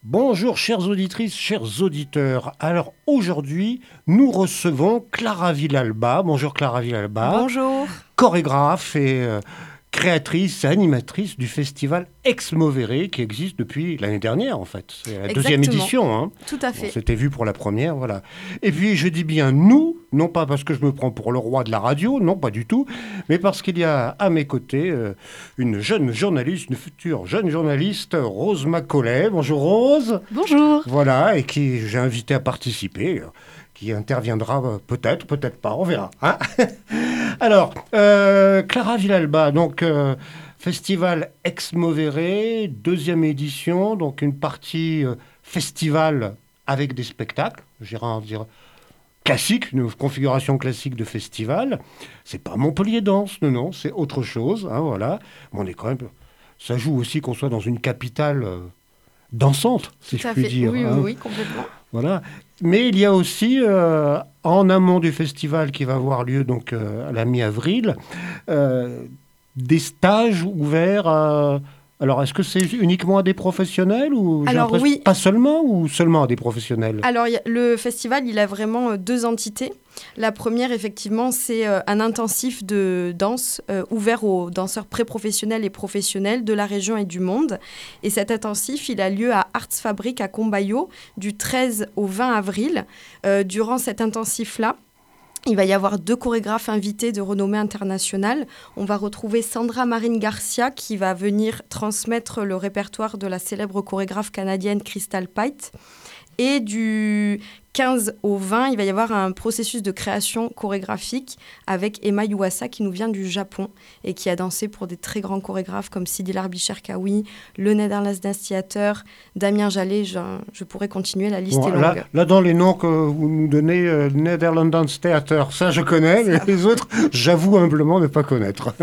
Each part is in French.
Bonjour chères auditrices, chers auditeurs. Alors aujourd'hui, nous recevons Clara Villalba. Bonjour Clara Villalba, Bonjour. chorégraphe et créatrice et animatrice du festival Ex Movere qui existe depuis l'année dernière en fait. C'est la deuxième Exactement. édition. Hein. Tout à On fait. s'était vu pour la première, voilà. Et puis je dis bien nous, non pas parce que je me prends pour le roi de la radio, non pas du tout, mais parce qu'il y a à mes côtés une jeune journaliste, une future jeune journaliste, Rose Macaulay. Bonjour Rose. Bonjour. Voilà, et qui j'ai invité à participer, qui interviendra peut-être, peut-être pas, on verra. Hein. Alors, Clara Villalba, donc festival Ex Movere, deuxième édition, donc une partie festival avec des spectacles, j'irais en dire classique, une configuration classique de festival. C'est pas Montpellier Danse, non, non, c'est autre chose, hein, voilà. Mais on est quand même, ça joue aussi qu'on soit dans une capitale dansante, si Tout je à puis fait. dire. Oui, oui, Hein. oui, complètement. Voilà. Mais il y a aussi, en amont du festival qui va avoir lieu donc, à la mi-avril, euh, des stages ouverts à... Alors, est-ce que c'est uniquement à des professionnels ou j'ai Alors l'impression oui. pas seulement ou seulement à des professionnels? Alors le festival, il a vraiment deux entités. La première, effectivement, c'est un intensif de danse ouvert aux danseurs pré-professionnels et professionnels de la région et du monde. Et cet intensif, il a lieu à Arts Fabrique à Combayo du 13 au 20 avril. Durant cet intensif-là, il va y avoir deux chorégraphes invités de renommée internationale. On va retrouver Sandra Marine Garcia qui va venir transmettre le répertoire de la célèbre chorégraphe canadienne Crystal Pite. Et du 15 au 20, il va y avoir un processus de création chorégraphique avec Emma Yuasa qui nous vient du Japon et qui a dansé pour des très grands chorégraphes comme Sidi Larbi-Cherkaoui, le Netherlands Dance Theater, Damien Jallet. Je pourrais continuer, la liste Bon, est longue. là, dans les noms que vous nous donnez, Netherlands Dance Theater, ça je connais, mais les autres, j'avoue humblement ne pas connaître.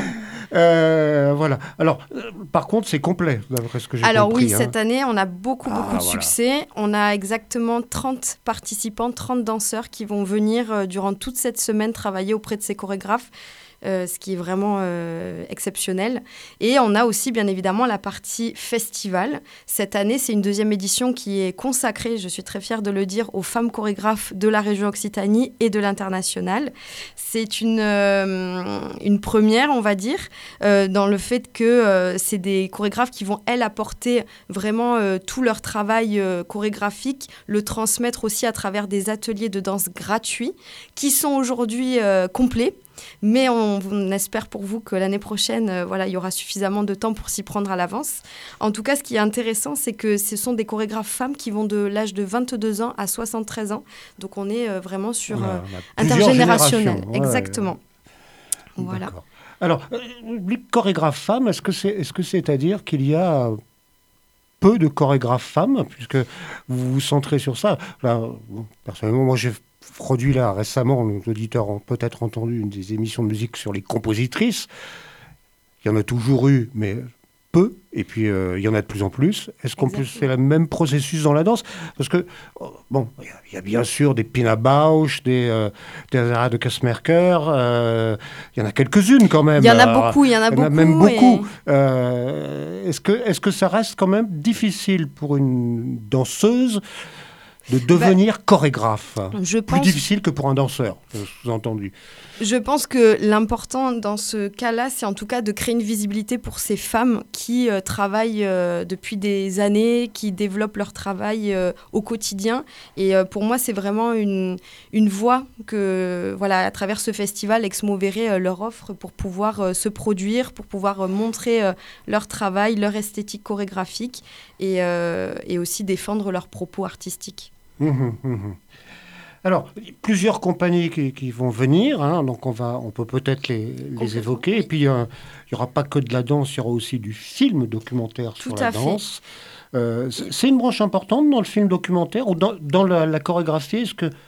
Voilà. Alors, par contre, c'est complet, d'après ce que j'ai Alors compris. oui, Hein. cette année, on a beaucoup de Voilà. succès. On a exactement 30 participants, 30 danseurs qui vont venir durant toute cette semaine travailler auprès de ces chorégraphes. Ce qui est vraiment exceptionnel. Et on a aussi, bien évidemment, la partie festival. Cette année, c'est une deuxième édition qui est consacrée, je suis très fière de le dire, aux femmes chorégraphes de la région Occitanie et de l'international. C'est une première, on va dire, dans le fait que c'est des chorégraphes qui vont, elles, apporter vraiment tout leur travail chorégraphique, le transmettre aussi à travers des ateliers de danse gratuits qui sont aujourd'hui complets. Mais on espère pour vous que l'année prochaine, il y aura suffisamment de temps pour s'y prendre à l'avance. En tout cas, ce qui est intéressant, c'est que ce sont des chorégraphes femmes qui vont de l'âge de 22 ans à 73 ans. Donc, on est vraiment sur On a intergénérationnel. générations. Exactement. Voilà. D'accord. Alors, les chorégraphes femmes, est-ce que c'est-à-dire qu'il y a peu de chorégraphes femmes, puisque vous vous centrez sur ça? Là, personnellement, moi, j'ai produit là récemment, nos auditeurs ont peut-être entendu une des émissions de musique sur les compositrices. Il y en a toujours eu, mais peu, et puis il y en a de plus en plus. Est-ce qu'on peut faire le même processus dans la danse? Parce que, bon, il y a bien sûr des Pina Bausch, des Zara de Kasmerker, il y en a quelques-unes quand même. Il y en a beaucoup, il y en a beaucoup. Même beaucoup. Est-ce que ça reste quand même difficile pour une danseuse de devenir chorégraphe? Je Plus pense... difficile que pour un danseur, sous-entendu. Je pense que l'important dans ce cas-là, c'est en tout cas de créer une visibilité pour ces femmes qui travaillent depuis des années, qui développent leur travail au quotidien. Et pour moi, c'est vraiment une voie que, voilà, à travers ce festival, Ex Movere leur offre pour pouvoir se produire, pour pouvoir montrer leur travail, leur esthétique chorégraphique et aussi défendre leurs propos artistiques. Alors, plusieurs compagnies qui vont venir, hein, donc on peut peut-être les évoquer. Et puis, il n'y aura pas que de la danse, il y aura aussi du film documentaire sur la danse. C'est une branche importante dans le film documentaire ou dans la chorégraphie. Est-ce que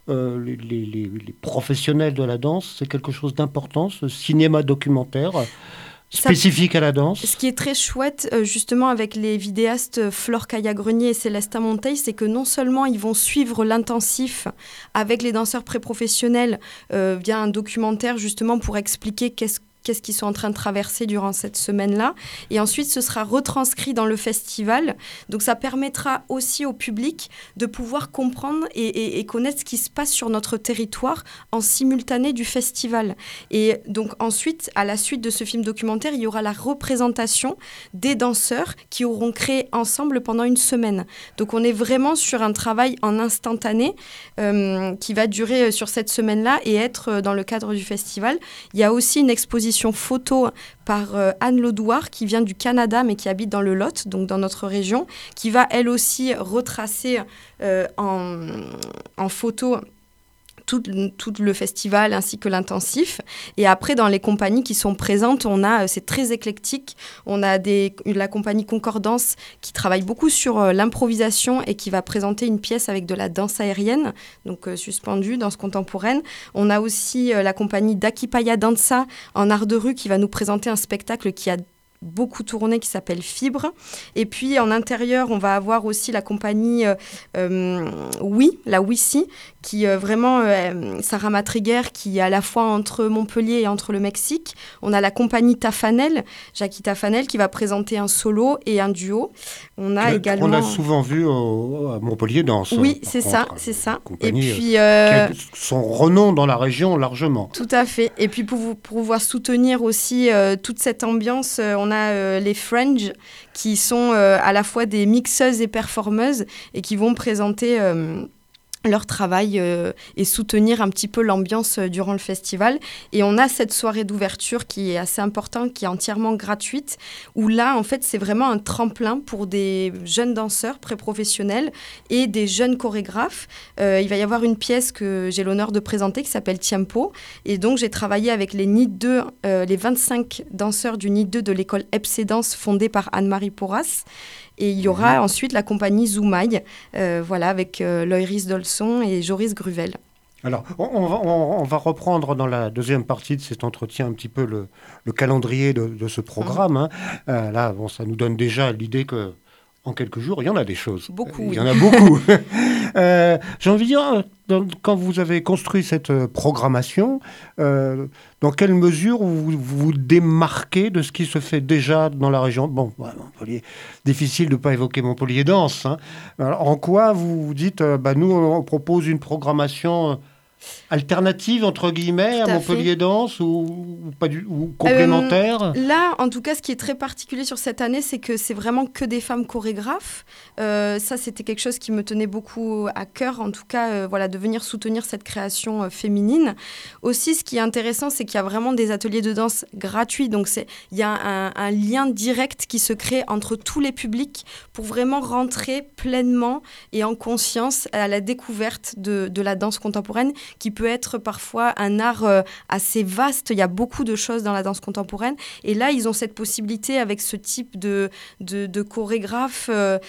les professionnels de la danse, c'est quelque chose d'important, ce cinéma documentaire spécifique à la danse? Ce qui est très chouette, justement, avec les vidéastes Flore Caillat-Grenier et Célestin Monteil, c'est que non seulement ils vont suivre l'intensif avec les danseurs pré-professionnels via un documentaire, justement, pour expliquer qu'est-ce qu'ils sont en train de traverser durant cette semaine-là. Et ensuite, ce sera retranscrit dans le festival. Donc, ça permettra aussi au public de pouvoir comprendre et connaître ce qui se passe sur notre territoire en simultané du festival. Et donc, ensuite, à la suite de ce film documentaire, il y aura la représentation des danseurs qui auront créé ensemble pendant une semaine. Donc, on est vraiment sur un travail en instantané qui va durer sur cette semaine-là et être dans le cadre du festival. Il y a aussi une exposition photo par Anne Lodouard qui vient du Canada mais qui habite dans le Lot, donc dans notre région, qui va elle aussi retracer en photo tout le festival ainsi que l'intensif. Et après, dans les compagnies qui sont présentes, c'est très éclectique. On a la compagnie Concordance qui travaille beaucoup sur l'improvisation et qui va présenter une pièce avec de la danse aérienne, donc suspendue, danse contemporaine. On a aussi la compagnie Dakipaya Dansa en art de rue qui va nous présenter un spectacle qui a beaucoup tourné qui s'appelle Fibre. Et puis en intérieur, on va avoir aussi la compagnie la Wissi, qui vraiment, Sarah Matriguer, qui est à la fois entre Montpellier et entre le Mexique. On a la compagnie Tafanel, Jackie Tafanel, qui va présenter un solo et un duo. On a également... On a souvent vu à Montpellier Danse. Oui, c'est ça. Et puis... qui a son renom dans la région largement. Tout à fait. Et puis pour pouvoir soutenir aussi toute cette ambiance, on a les Fringe, qui sont à la fois des mixeuses et performeuses et qui vont présenter leur travail et soutenir un petit peu l'ambiance durant le festival. Et on a cette soirée d'ouverture qui est assez importante, qui est entièrement gratuite, où là, en fait, c'est vraiment un tremplin pour des jeunes danseurs pré-professionnels et des jeunes chorégraphes. Il va y avoir une pièce que j'ai l'honneur de présenter qui s'appelle Tiempo. Et donc, j'ai travaillé avec les NIT 2, les 25 danseurs du NIT 2 de l'école Epsé Danse fondée par Anne-Marie Porras. Et il y aura ensuite la compagnie Zoumaï, avec Loïris Dolson et Joris Gruvel. Alors, on va reprendre dans la deuxième partie de cet entretien un petit peu le calendrier de ce programme. Là, ça nous donne déjà l'idée que en quelques jours, il y en a des choses. Beaucoup, Il y en a beaucoup. J'ai envie de dire, quand vous avez construit cette programmation, dans quelle mesure vous vous démarquez de ce qui se fait déjà dans la région ? Bon, Montpellier, difficile de ne pas évoquer Montpellier Danse. Alors, en quoi vous vous dites, nous, on propose une programmation alternative, entre guillemets, à Montpellier Danse ou complémentaire Là, en tout cas, ce qui est très particulier sur cette année, c'est que c'est vraiment que des femmes chorégraphes. Ça, c'était quelque chose qui me tenait beaucoup à cœur, en tout cas, de venir soutenir cette création féminine. Aussi, ce qui est intéressant, c'est qu'il y a vraiment des ateliers de danse gratuits. Donc, il y a un lien direct qui se crée entre tous les publics pour vraiment rentrer pleinement et en conscience à la découverte de la danse contemporaine, qui peut être parfois un art assez vaste. Il y a beaucoup de choses dans la danse contemporaine. Et là, ils ont cette possibilité avec ce type de chorégraphes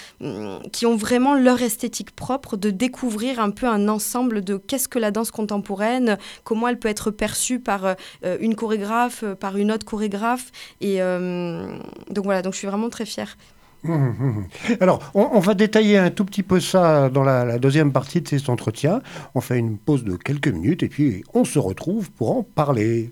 qui ont vraiment leur esthétique propre, de découvrir un peu un ensemble de qu'est-ce que la danse contemporaine, comment elle peut être perçue par une chorégraphe, par une autre chorégraphe. Et donc je suis vraiment très fière. Alors, on va détailler un tout petit peu ça dans la deuxième partie de cet entretien. On fait une pause de quelques minutes et puis on se retrouve pour en parler.